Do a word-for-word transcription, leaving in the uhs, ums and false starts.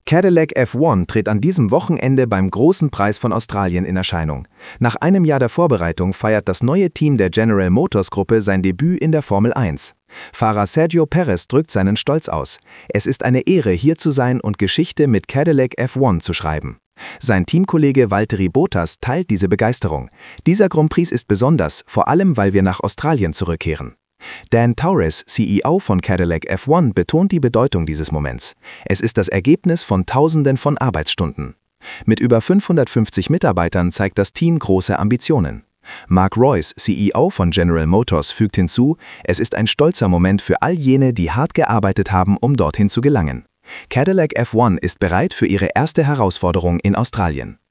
Cadillac F eins tritt an diesem Wochenende beim Großen Preis von Australien in Erscheinung. Nach einem Jahr der Vorbereitung feiert das neue Team der General Motors Gruppe sein Debüt in der Formel eins. Fahrer Sergio Perez drückt seinen Stolz aus. Es ist eine Ehre, hier zu sein und Geschichte mit Cadillac F eins zu schreiben. Sein Teamkollege Valtteri Bottas teilt diese Begeisterung. Dieser Grand Prix ist besonders, vor allem weil wir nach Australien zurückkehren. Dan Tauris, C E O von Cadillac F eins, betont die Bedeutung dieses Moments. Es ist das Ergebnis von Tausenden von Arbeitsstunden. Mit über fünfhundertfünfzig Mitarbeitern zeigt das Team große Ambitionen. Mark Reuss, C E O von General Motors, fügt hinzu, es ist ein stolzer Moment für all jene, die hart gearbeitet haben, um dorthin zu gelangen. Cadillac F eins ist bereit für ihre erste Herausforderung in Australien.